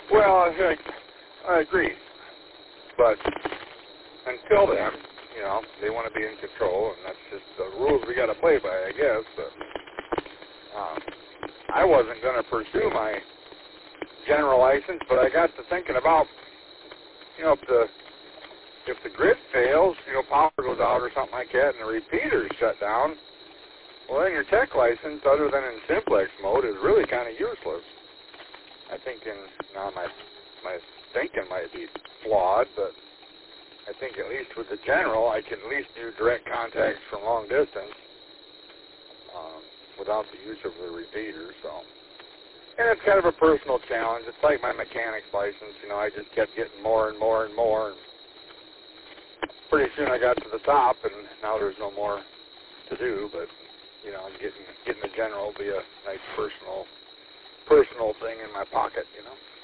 Well, I agree. But until then, you know, they want to be in control, and that's just the rules we got to play by, I guess. But I wasn't going to pursue my general license, but I got to thinking about, you know, if the grid fails, you know, power goes out or something like that, and the repeater's shut down, well, then your tech license, other than in simplex mode, is really kind of useless. I think now my thinking might be flawed, but I think at least with the general, I can at least do direct contacts from long distance without the use of the repeater. So, and it's kind of a personal challenge. It's like my mechanic's license. You know, I just kept getting more and more and more. And pretty soon I got to the top, and now there's no more to do. But you know, getting the general will be a nice personal thing in my pocket. You know.